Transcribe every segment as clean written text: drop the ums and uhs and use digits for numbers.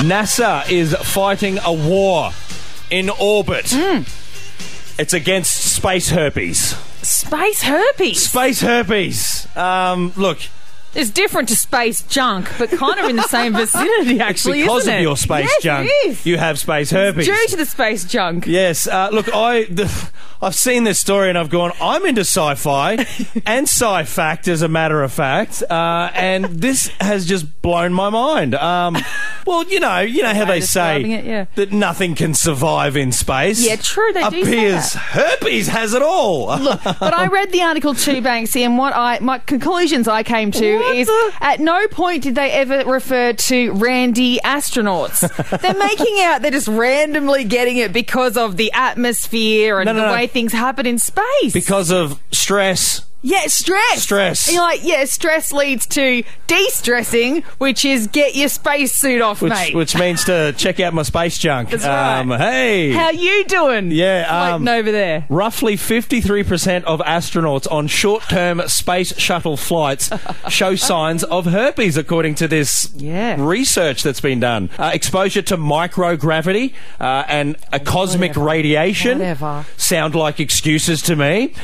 NASA is fighting a war in orbit. It's against space herpes. Space herpes? Space herpes. Look... It's different to space junk, but kind of in the same vicinity, actually, it's because isn't of it? your space junk. It is. You have space herpes. Due to the space junk. Yes. Look, I've seen this story and I've gone, I'm into sci-fi and sci-fact, as a matter of fact, and this has just blown my mind. Well, you know how they say that nothing can survive in space. Yeah, true. They do say that. Herpes has it all. Look, but I read the article too, Banksy, and my conclusions I came to is at no point did they ever refer to randy astronauts. They're making out they're just randomly getting it because of the atmosphere and the way things happen in space. Because of stress. Yeah, stress. And you're like, yeah, stress leads to de-stressing, which is get your spacesuit off, mate. Which means to check out my space junk. That's right. Hey. How you doing? Yeah. Floating over there. Roughly 53% of astronauts on short-term space shuttle flights show signs of herpes, according to this research that's been done. Exposure to microgravity and cosmic radiation sound like excuses to me.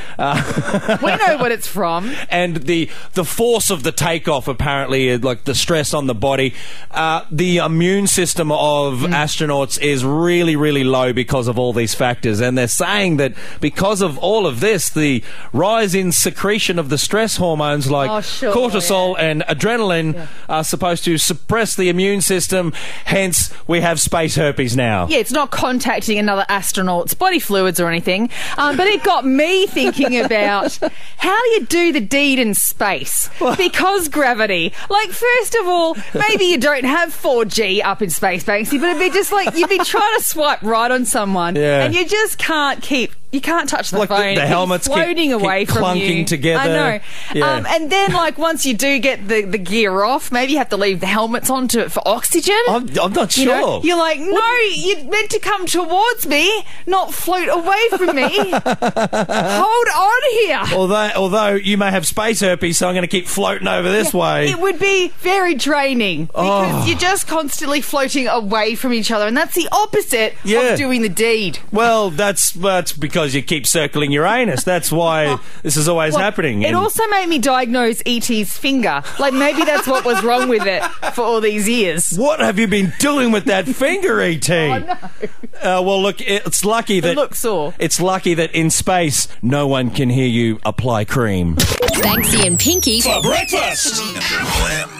We know what it's from. And the force of the takeoff, apparently, like the stress on the body, the immune system of astronauts is really, really low because of all these factors. And they're saying that because of all of this, the rise in secretion of the stress hormones like cortisol and adrenaline are supposed to suppress the immune system. Hence, we have space herpes now. Yeah, it's not contacting another astronaut's body fluids or anything. But it got me thinking about how do you do the deed in space? Because gravity. Like, first of all, maybe you don't have 4G up in space, Banksy, but it'd be just like you'd be trying to swipe right on someone and you just can't keep... You can't touch the phone. The helmets floating away keep from clunking you. together. I know. Yeah. And then, like, once you do get the gear off, maybe you have to leave the helmets on for oxygen. I'm not sure. You know? You're like, no, you're meant to come towards me, not float away from me. Hold on here. Although you may have space herpes, so I'm going to keep floating over this way. It would be very draining because you're just constantly floating away from each other, and that's the opposite of doing the deed. Well, that's because you keep circling Uranus. That's why this is always happening. It also made me diagnose E.T.'s finger. Like, maybe that's what was wrong with it for all these years. What have you been doing with that finger, E.T.? Oh, no. Well, look, it's lucky that... It looks sore. It's lucky that in space, no one can hear you apply cream. Banksy and Pinky for breakfast.